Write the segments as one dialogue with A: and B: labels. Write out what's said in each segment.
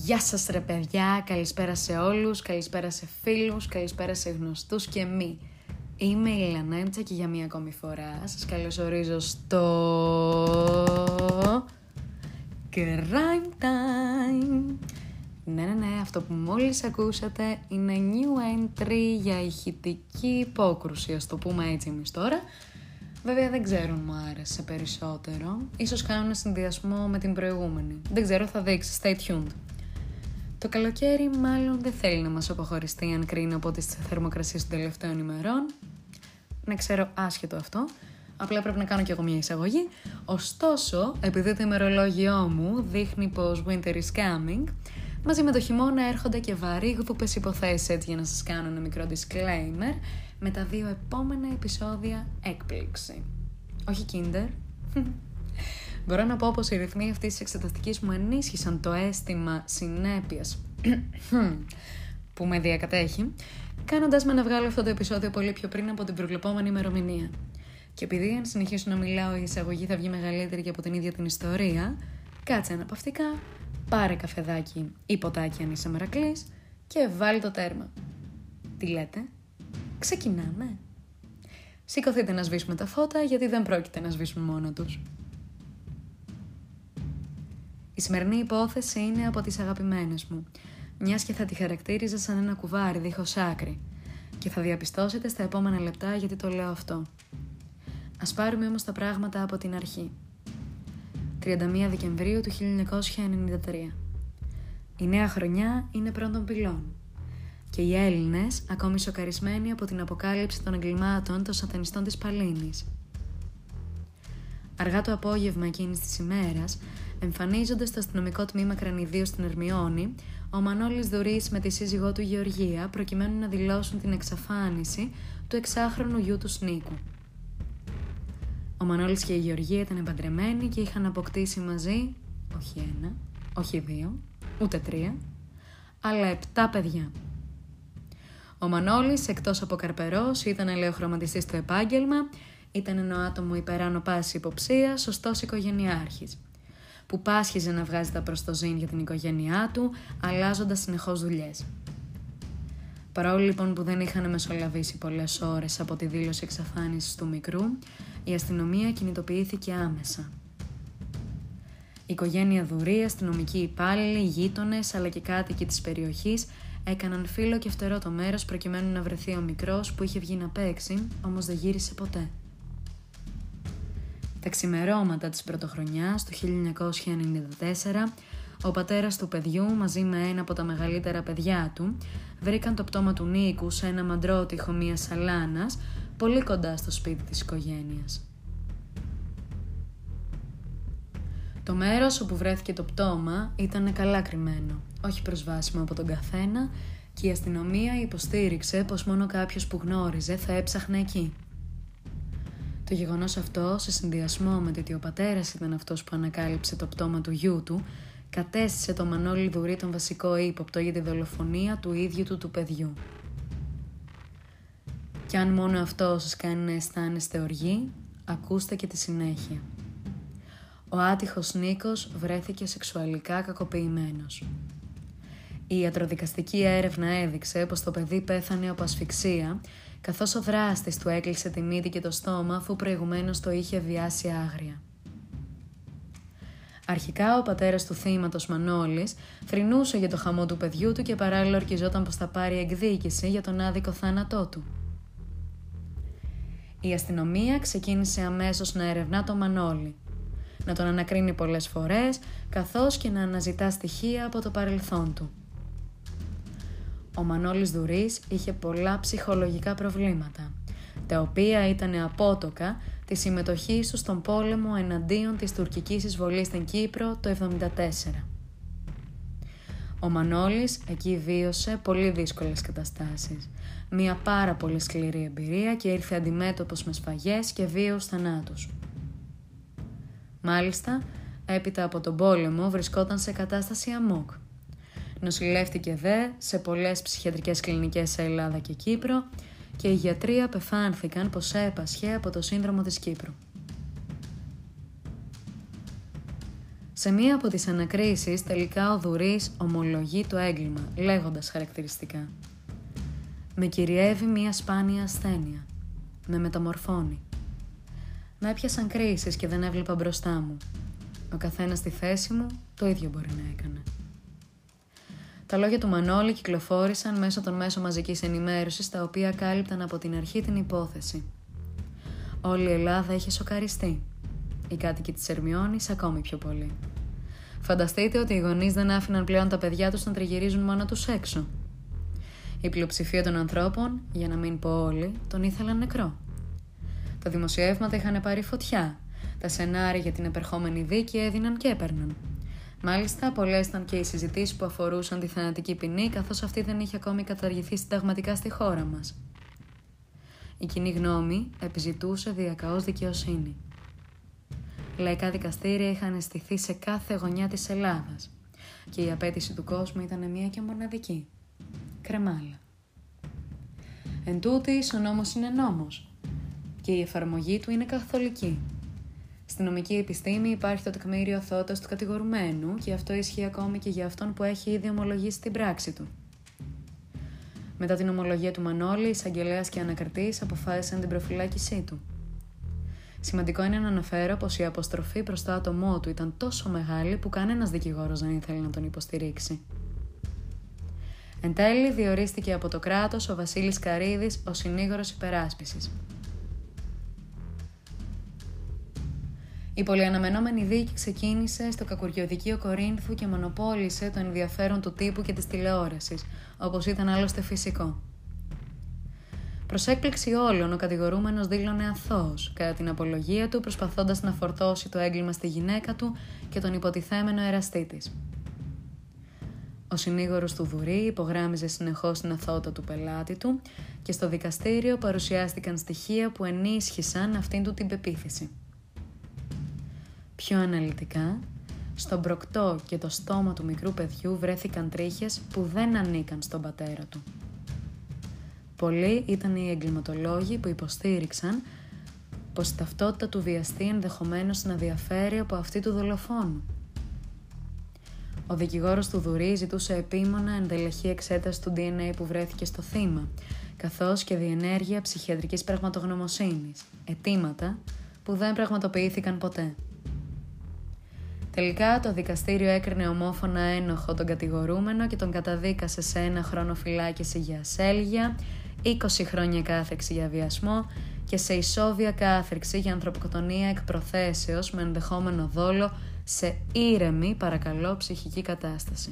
A: Γεια σας ρε παιδιά, καλησπέρα σε όλους, καλησπέρα σε φίλους, καλησπέρα σε γνωστούς και μη. Είμαι η Λανέτσα και για μία ακόμη φορά σας καλωσορίζω στο Crime Time. Ναι, αυτό που μόλις ακούσατε είναι new entry για ηχητική υπόκρουση, ας το πούμε έτσι εμείς τώρα. Βέβαια δεν ξέρω αν μου άρεσε περισσότερο, ίσως κάνω ένα συνδυασμό με την προηγούμενη. Δεν ξέρω, θα δείξει, stay tuned. Το καλοκαίρι μάλλον δεν θέλει να μας αποχωριστεί αν κρίνω από τις θερμοκρασίες των τελευταίων ημερών. Ναι, ξέρω, άσχετο αυτό. Απλά πρέπει να κάνω κι εγώ μια εισαγωγή. Ωστόσο, επειδή το ημερολόγιό μου δείχνει πως winter is coming, μαζί με το χειμώνα έρχονται και βαρύγδουπες υποθέσεις, έτσι για να σας κάνω ένα μικρό disclaimer, με τα 2 επόμενα επεισόδια έκπληξη. Όχι Kinder. Μπορώ να πω πως οι ρυθμοί αυτής της εξεταστικής μου ενίσχυσαν το αίσθημα συνέπειας που με διακατέχει, κάνοντας με να βγάλω αυτό το επεισόδιο πολύ πιο πριν από την προβλεπόμενη ημερομηνία. Και επειδή αν συνεχίσω να μιλάω η εισαγωγή θα βγει μεγαλύτερη και από την ίδια την ιστορία, κάτσε αναπαυτικά, πάρε καφεδάκι ή ποτάκι αν είσαι μερακλής και βάλει το τέρμα. Τι λέτε? Ξεκινάμε. Σηκωθείτε να σβήσουμε τα φώτα γιατί δεν πρόκειται να σβήσουν μόνο τους. Η σημερινή υπόθεση είναι από τις αγαπημένες μου, μιας και θα τη χαρακτήριζα σαν ένα κουβάρι δίχως άκρη, και θα διαπιστώσετε στα επόμενα λεπτά γιατί το λέω αυτό. Ας πάρουμε όμως τα πράγματα από την αρχή. 31 Δεκεμβρίου του 1993. Η νέα χρονιά είναι πρώτων πυλών και οι Έλληνες ακόμη σοκαρισμένοι από την αποκάλυψη των εγκλημάτων των σατανιστών της Παλίνης. Αργά το απόγευμα εκείνης της ημέρας, εμφανίζονται στο αστυνομικό τμήμα Κρανιδίου στην Ερμιώνη, ο Μανώλης Δουρής με τη σύζυγό του Γεωργία προκειμένου να δηλώσουν την εξαφάνιση του 6χρονου γιου του Νίκου. Ο Μανώλης και η Γεωργία ήταν παντρεμένοι και είχαν αποκτήσει μαζί, όχι 1, όχι 2, ούτε 3, αλλά 7 παιδιά. Ο Μανώλης, εκτός από καρπερός, ήταν ελαιοχρωματιστής στο επάγγελμα, ήταν ένα άτομο υπεράνω πάση υποψίας, σωστός οικογενειάρχης, που πάσχιζε να βγάζει τα προστοζήν για την οικογένειά του, αλλάζοντας συνεχώς δουλειές. Παρόλο λοιπόν που δεν είχαν μεσολαβήσει πολλές ώρες από τη δήλωση εξαφάνισης του μικρού, η αστυνομία κινητοποιήθηκε άμεσα. Η οικογένεια Δουρή, αστυνομικοί υπάλληλοι, γείτονες αλλά και κάτοικοι της περιοχής έκαναν φύλλο και φτερό το μέρος προκειμένου να βρεθεί ο μικρός που είχε βγει να παίξει, όμως δεν γύρισε ποτέ. Τα ξημερώματα της πρωτοχρονιάς του 1994, ο πατέρας του παιδιού μαζί με ένα από τα μεγαλύτερα παιδιά του βρήκαν το πτώμα του Νίκου σε ένα μαντρότυχο μιας σαλάνας πολύ κοντά στο σπίτι της οικογένειας. Το μέρος όπου βρέθηκε το πτώμα ήταν καλά κρυμμένο, όχι προσβάσιμο από τον καθένα, και η αστυνομία υποστήριξε πως μόνο κάποιος που γνώριζε θα έψαχνε εκεί. Το γεγονός αυτό, σε συνδυασμό με το ότι ο πατέρας ήταν αυτός που ανακάλυψε το πτώμα του γιού του, κατέστησε τον Μανώλη Δουρή τον βασικό ύποπτο για τη δολοφονία του ίδιου του παιδιού. Κι αν μόνο αυτό σας κάνει να αισθάνεστε οργή, ακούστε και τη συνέχεια. Ο άτυχος Νίκος βρέθηκε σεξουαλικά κακοποιημένος. Η ιατροδικαστική έρευνα έδειξε πως το παιδί πέθανε από ασφυξία, καθώς ο δράστης του έκλεισε τη μύτη και το στόμα αφού προηγουμένως το είχε βιάσει άγρια. Αρχικά ο πατέρας του θύματος Μανώλης θρηνούσε για το χαμό του παιδιού του και παράλληλα ορκιζόταν πως θα πάρει εκδίκηση για τον άδικο θάνατό του. Η αστυνομία ξεκίνησε αμέσως να ερευνά τον Μανώλη, να τον ανακρίνει πολλές φορές, καθώς και να αναζητά στοιχεία από το παρελθόν του. Ο Μανώλης Δουρής είχε πολλά ψυχολογικά προβλήματα, τα οποία ήταν απότοκα τη συμμετοχή του στον πόλεμο εναντίον της τουρκικής εισβολής στην Κύπρο το 1974. Ο Μανώλης εκεί βίωσε πολύ δύσκολες καταστάσεις, μια πάρα πολύ σκληρή εμπειρία και ήρθε αντιμέτωπος με σφαγές και βίαιους θανάτους. Μάλιστα, έπειτα από τον πόλεμο βρισκόταν σε κατάσταση αμόκ. Νοσηλεύτηκε δε σε πολλές ψυχιατρικές κλινικές σε Ελλάδα και Κύπρο και οι γιατροί απεφάνθηκαν πως έπασχε από το σύνδρομο της Κύπρου. Σε μία από τις ανακρίσεις, τελικά ο Δουρής ομολογεί το έγκλημα, λέγοντας χαρακτηριστικά: «Με κυριεύει μία σπάνια ασθένεια. Με μεταμορφώνει. Με έπιασαν κρίσεις και δεν έβλεπα μπροστά μου. Ο καθένας στη θέση μου το ίδιο μπορεί να έκανε». Τα λόγια του Μανώλη κυκλοφόρησαν μέσω των μέσων μαζικής ενημέρωσης, τα οποία κάλυπταν από την αρχή την υπόθεση. Όλη η Ελλάδα είχε σοκαριστεί. Οι κάτοικοι της Ερμιώνης ακόμη πιο πολύ. Φανταστείτε ότι οι γονείς δεν άφηναν πλέον τα παιδιά τους να τριγυρίζουν μόνο τους έξω. Η πλειοψηφία των ανθρώπων, για να μην πω όλοι, τον ήθελαν νεκρό. Τα δημοσιεύματα είχαν πάρει φωτιά. Τα σενάρια για την επερχόμενη δίκη έδιναν και έπαιρναν. Μάλιστα, πολλές ήταν και οι συζητήσεις που αφορούσαν τη θανατική ποινή, καθώς αυτή δεν είχε ακόμη καταργηθεί συνταγματικά στη χώρα μας. Η κοινή γνώμη επιζητούσε διακαώς δικαιοσύνη. Λαϊκά δικαστήρια είχαν αισθηθεί σε κάθε γωνιά της Ελλάδας και η απέτηση του κόσμου ήταν μία και μοναδική: κρεμάλα. Εν τούτοις, ο νόμος είναι νόμος και η εφαρμογή του είναι καθολική. Στην νομική επιστήμη υπάρχει το τεκμήριο αθωότητας του κατηγορουμένου και αυτό ισχύει ακόμη και για αυτόν που έχει ήδη ομολογήσει την πράξη του. Μετά την ομολογία του Μανώλη, εισαγγελέας και ανακριτής αποφάσισαν την προφυλάκησή του. Σημαντικό είναι να αναφέρω πως η αποστροφή προς το άτομό του ήταν τόσο μεγάλη που κανένας δικηγόρος δεν ήθελε να τον υποστηρίξει. Εν τέλει, διορίστηκε από το κράτος ο Βασίλης Καρύδης ως συνήγορος υπεράσπισης. Η πολυαναμενόμενη δίκη ξεκίνησε στο κακουργιοδικείο Κορίνθου και μονοπόλησε το ενδιαφέρον του τύπου και της τηλεόρασης, όπως ήταν άλλωστε φυσικό. Προς έκπληξη όλων, ο κατηγορούμενος δήλωνε αθώος κατά την απολογία του, προσπαθώντας να φορτώσει το έγκλημα στη γυναίκα του και τον υποτιθέμενο εραστή της. Ο συνήγορος του Δουρή υπογράμμιζε συνεχώς την αθωότητα του πελάτη του και στο δικαστήριο παρουσιάστηκαν στοιχεία που ενίσχυσαν αυτήν του την πεποίθηση. Πιο αναλυτικά, στον προκτό και το στόμα του μικρού παιδιού βρέθηκαν τρίχες που δεν ανήκαν στον πατέρα του. Πολλοί ήταν οι εγκληματολόγοι που υποστήριξαν πως η ταυτότητα του βιαστή ενδεχομένως να διαφέρει από αυτή του δολοφόνου. Ο δικηγόρος του Δουρή ζητούσε επίμονα ενδελεχή εξέταση του DNA που βρέθηκε στο θύμα, καθώς και διενέργεια ψυχιατρικής πραγματογνωμοσύνης, αιτήματα που δεν πραγματοποιήθηκαν ποτέ. Τελικά, το δικαστήριο έκρινε ομόφωνα ένοχο τον κατηγορούμενο και τον καταδίκασε σε 1 χρόνο φυλάκιση για ασέλγεια, 20 χρόνια κάθριξη για βιασμό και σε ισόβια κάθριξη για ανθρωποκτονία εκ προθέσεως με ενδεχόμενο δόλο σε ήρεμη, παρακαλώ, ψυχική κατάσταση.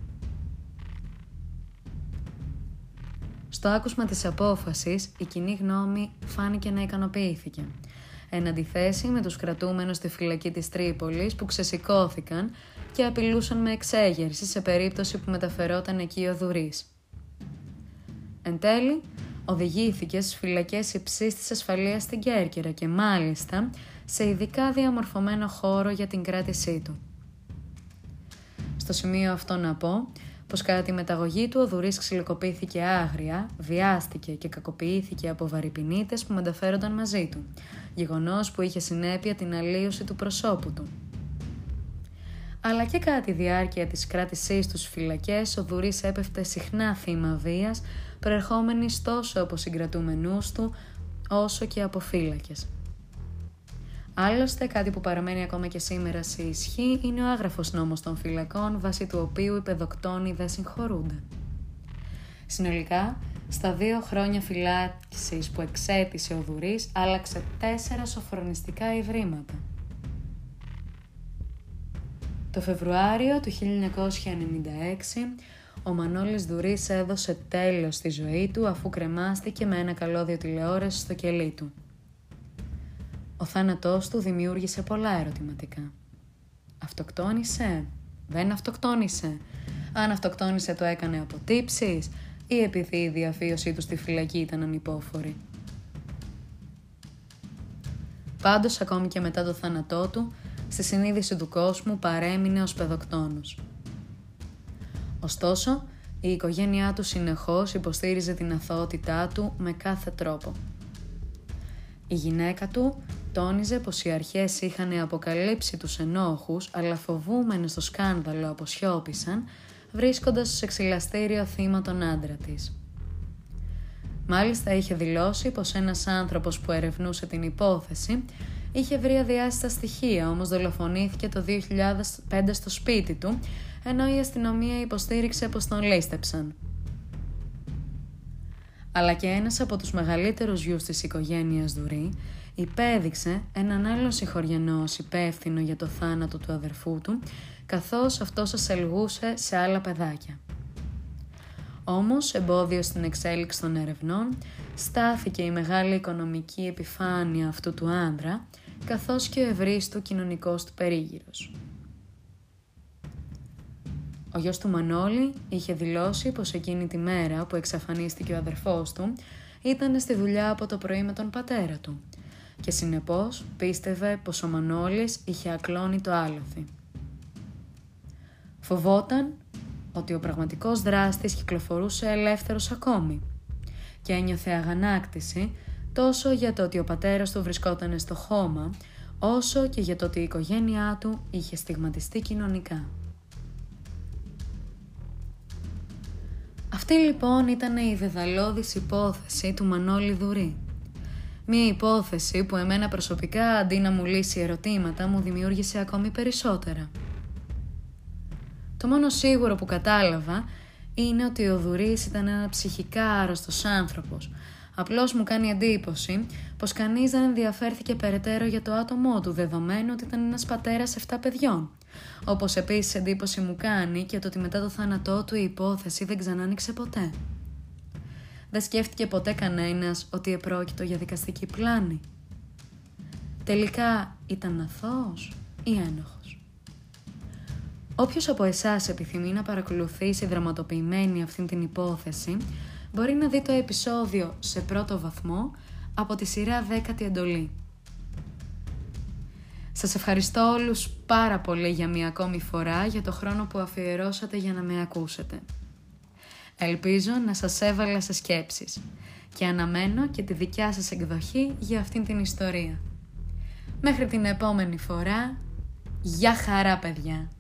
A: Στο άκουσμα της απόφασης, η κοινή γνώμη φάνηκε να ικανοποιήθηκε. Εν αντιθέσει με τους κρατούμενους στη φυλακή της Τρίπολης που ξεσηκώθηκαν και απειλούσαν με εξέγερση σε περίπτωση που μεταφερόταν εκεί ο Δουρής. Εν τέλει, οδηγήθηκε στις φυλακές υψής της ασφαλείας στην Κέρκυρα και μάλιστα σε ειδικά διαμορφωμένο χώρο για την κράτησή του. Στο σημείο αυτό να πω πως κατά τη μεταγωγή του ο Δουρής ξυλοκοπήθηκε άγρια, βιάστηκε και κακοποιήθηκε από βαρυπινίτες που μεταφέρονταν μαζί του, γεγονός που είχε συνέπεια την αλλίωση του προσώπου του. Αλλά και κατά τη διάρκεια της κράτησής του στις φυλακές, ο Δουρής έπεφτε συχνά θύμα βίας, προερχόμενης τόσο από συγκρατούμενούς του, όσο και από φύλακες. Άλλωστε, κάτι που παραμένει ακόμα και σήμερα σε ισχύ είναι ο άγραφος νόμος των φυλακών, βάσει του οποίου οι παιδοκτόνοι δεν συγχωρούνται. Συνολικά, στα 2 χρόνια φυλάκισης που εξέτησε ο Δουρής, άλλαξε 4 σοφρονιστικά ιδρύματα. Το Φεβρουάριο του 1996, ο Μανώλης Δουρής έδωσε τέλος στη ζωή του αφού κρεμάστηκε με ένα καλώδιο τηλεόρασης στο κελί του. Ο θάνατός του δημιούργησε πολλά ερωτηματικά. Αυτοκτόνησε? Δεν αυτοκτόνησε? Αν αυτοκτόνησε, το έκανε από τύψεις ή επειδή η διαφύωσή του στη φυλακή ήταν ανυπόφορη? Πάντως, ακόμη και μετά το θάνατό του, στη συνείδηση του κόσμου παρέμεινε ως παιδοκτόνος. Ωστόσο, η οικογένειά του συνεχώς υποστήριζε την αθωότητά του με κάθε τρόπο. Η γυναίκα του τόνιζε πως οι αρχές είχαν αποκαλύψει τους ενόχους, αλλά φοβούμενοι στο σκάνδαλο αποσιώπησαν, βρίσκοντας στο εξηλαστήριο θύμα τον άντρα της. Μάλιστα είχε δηλώσει πως ένας άνθρωπος που ερευνούσε την υπόθεση είχε βρει αδιάστατα στοιχεία, όμως δολοφονήθηκε το 2005 στο σπίτι του, ενώ η αστυνομία υποστήριξε πως τον λήστεψαν. Αλλά και ένας από τους μεγαλύτερους γιους της οικογένειας Δουρί υπέδειξε έναν άλλον συγχωριανό ως υπεύθυνο για το θάνατο του αδερφού του, καθώς αυτός ασελγούσε σε άλλα παιδάκια. Όμως, εμπόδιο στην εξέλιξη των ερευνών, στάθηκε η μεγάλη οικονομική επιφάνεια αυτού του άνδρα, καθώς και ο ευρύς του κοινωνικός του περίγυρος. Ο γιος του Μανώλη είχε δηλώσει πως εκείνη τη μέρα που εξαφανίστηκε ο αδερφός του ήταν στη δουλειά από το πρωί με τον πατέρα του και συνεπώς πίστευε πως ο Μανώλης είχε ακλόνει το άλοθη. Φοβόταν ότι ο πραγματικός δράστης κυκλοφορούσε ελεύθερος ακόμη και ένιωθε αγανάκτηση τόσο για το ότι ο πατέρας του βρισκόταν στο χώμα, όσο και για το ότι η οικογένειά του είχε στιγματιστεί κοινωνικά. Αυτή λοιπόν ήταν η δεδαλώδης υπόθεση του Μανώλη Δουρί. Μία υπόθεση που εμένα προσωπικά, αντί να μου λύσει ερωτήματα, μου δημιούργησε ακόμη περισσότερα. Το μόνο σίγουρο που κατάλαβα είναι ότι ο Δουρής ήταν ένα ψυχικά άρρωστος άνθρωπος. Απλώς μου κάνει εντύπωση πως κανείς δεν ενδιαφέρθηκε περαιτέρω για το άτομό του, δεδομένου ότι ήταν ένας πατέρας 7 παιδιών. Όπως επίσης εντύπωση μου κάνει και το ότι μετά το θάνατό του η υπόθεση δεν ξανά άνοιξε ποτέ. Δεν σκέφτηκε ποτέ κανένας ότι επρόκειτο για δικαστική πλάνη. Τελικά ήταν αθώος ή ένοχος? Όποιος από εσάς επιθυμεί να παρακολουθήσει δραματοποιημένη αυτήν την υπόθεση, μπορεί να δει το επεισόδιο σε πρώτο βαθμό από τη σειρά 10η εντολή. Σας ευχαριστώ όλους πάρα πολύ για μία ακόμη φορά για το χρόνο που αφιερώσατε για να με ακούσετε. Ελπίζω να σας έβαλα σε σκέψεις και αναμένω και τη δικιά σας εκδοχή για αυτήν την ιστορία. Μέχρι την επόμενη φορά, γεια χαρά παιδιά!